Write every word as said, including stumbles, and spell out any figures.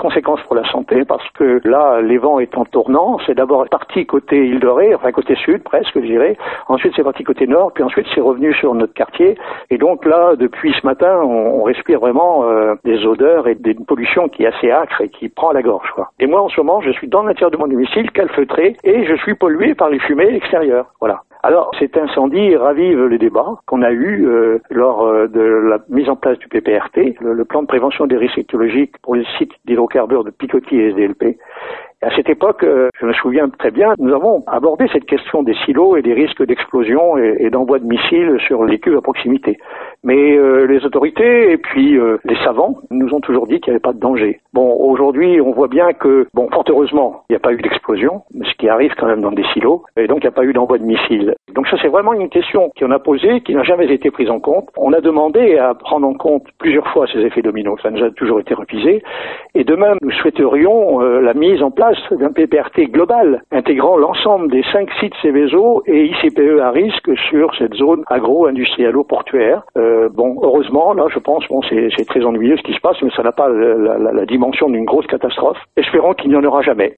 conséquences pour la santé parce que là, les vents étant tournants, c'est d'abord parti côté Île de Ré, enfin côté sud presque, je dirais. Ensuite, c'est parti côté nord, puis ensuite, c'est revenu sur notre quartier. Et donc là, depuis ce matin, on, on respire vraiment euh, des odeurs et des pollutions qui est assez âcre et qui prend à la gorge, quoi. Et moi, en ce moment, je suis dans l'intérieur de mon domicile, calfeutré, et je suis pollué par les fumées extérieures. Voilà. Alors, cet incendie ravive les débats qu'on a eus euh, lors euh, de la mise en place du P P R T, le, le plan de prévention des risques écologiques pour les sites d'hydrocarbures de Picoty et S D L P. Et à cette époque, euh, je me souviens très bien, nous avons abordé cette question des silos et des risques d'explosion et, et d'envoi de missiles sur les cuves à proximité. Mais euh, les autorités et puis euh, les savants nous ont toujours dit qu'il n'y avait pas de danger. Bon, aujourd'hui, on voit bien que, bon, fort heureusement, il n'y a pas eu d'explosion, ce qui arrive quand même dans des silos, et donc il n'y a pas eu d'envoi de missiles. Donc ça, c'est vraiment une question qu'on a posée, qui n'a jamais été prise en compte. On a demandé à prendre en compte plusieurs fois ces effets dominos, ça nous a toujours été refusé. Et de même, nous souhaiterions euh, la mise en place d'un P P R T global, intégrant l'ensemble des cinq sites Seveso et I C P E à risque sur cette zone agro-industrialo-portuaire. Euh, bon, heureusement, là, je pense, bon, c'est, c'est très ennuyeux ce qui se passe, mais ça n'a pas la, la, la dimension d'une grosse catastrophe. Espérons qu'il n'y en aura jamais.